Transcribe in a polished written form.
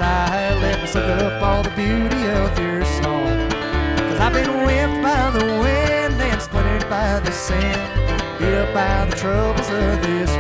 sigh. Let me soak up all the beauty of your song. 'Cause I've been whipped by the wind and splintered by the sand, beat up by the troubles of this